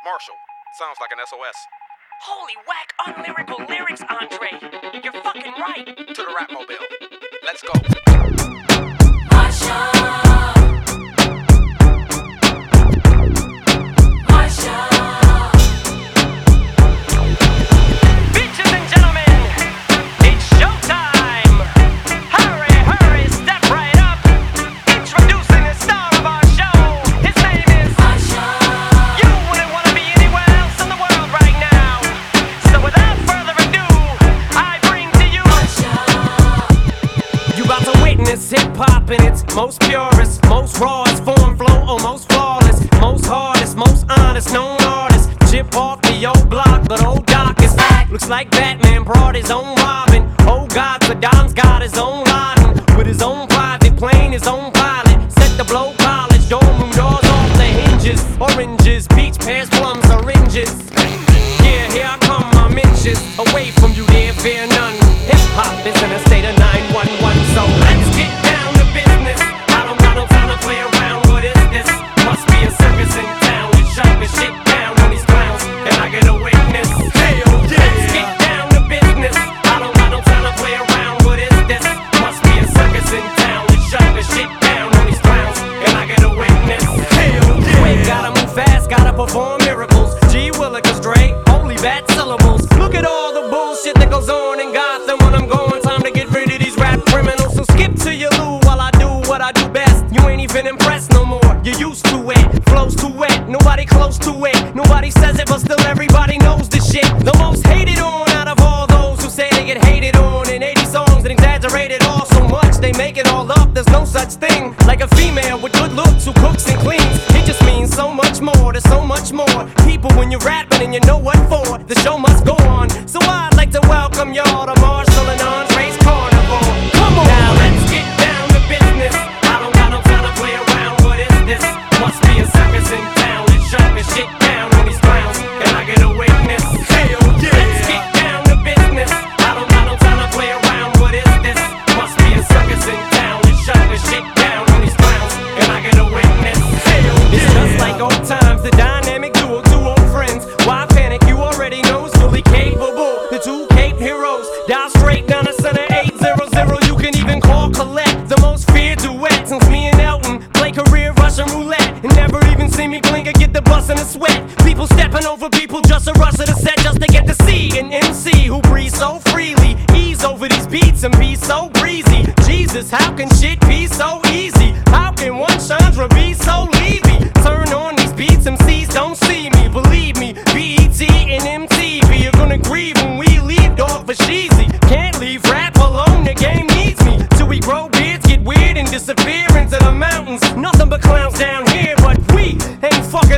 Marshall, sounds like an SOS. Holy whack, unlyrical lyrics, Andre. You're fucking right. To the rap mobile. Let's go. Bitches and gentlemen, it's showtime. Hurry, hurry, step right up. Introducing the star of our show. His name is Usher. You wouldn't want to be anywhere else in the world right now. So without further ado, I bring to you Usher. You about to witness hip-hop in its most purest, most rawest form, flow almost flawless, most hardest, most honest, known artist. Chip off the old block, but old Doc is back. Looks like Batman brought his own Robin. Oh God, Saddam's got his own Laden. With his own private plane, his own pilot. Set to blow college, dorm room doors off the hinges. Oranges, peach, pears, plums, oranges. Yeah, here I come, I'm inches away from you, there fear none. Hip-hop is in a state of 911, so let's get down to business. I don't got no time to play around, what is this? Must be a circus in town, we shut this shit down on these clowns, and I get a witness. Hell yeah! Let's get down to business. I don't got no time to play around, what is this? Must be a circus in town, we shut this shit down on these clowns, and I get a witness. Hell yeah! Wait, gotta move fast, gotta perform miracles. G Willikers, Dre, only bad syllables. Look at all the bullshit that goes on in Gotham when I'm going. Time to get rid of these rap criminals. So skip to your loo while I do what I do best. You ain't even impressed no more. You're used to it. Flows too wet. Nobody close to it. Nobody says it, but still everybody knows the shit. The most hated on out of all those who say they get hated on in 80 songs and exaggerated all so much they make it all up. There's no such thing like a female with good looks who cooks and cleans. It just means so much more. There's so much more people when you're rapping and you know what for. The show must go on. So I'd like to welcome y'all to Marshall and Andre's Carnival. Come on! Now let's get down to business. I don't got no time to play around. What is this? Must be a circus in town. Let's shut this shit down on these clowns, and I get a witness. Hell yeah! Let's get down to business. I don't got no time to play around. What is this? Must be a circus in town. Let's shut this shit down on these clowns, and I get a witness. Hell yeah! It's just like old times, the dynamic duo, two old friends. Why panic? You already know it's fully capable. The two Cape heroes, dial straight down the center 800. You can even call Colette, the most feared duet since me and Elton play career Russian roulette and never even see me blink or get the bus in a sweat. People stepping over people just to rush to the set just to get to see an MC who breathes so freely, ease over these beats and be so breezy. Jesus, how can shit be so easy? How can one Chandra be so Levy? Turn on these beats, MCs don't see me. Believe me, BET and MTV are gonna grieve when we leave dog for Sheezy. Can't leave rap alone, the game needs me. Till we grow beards, get weird and disappear into the mountains. Nothing but clowns down here, but we ain't fucking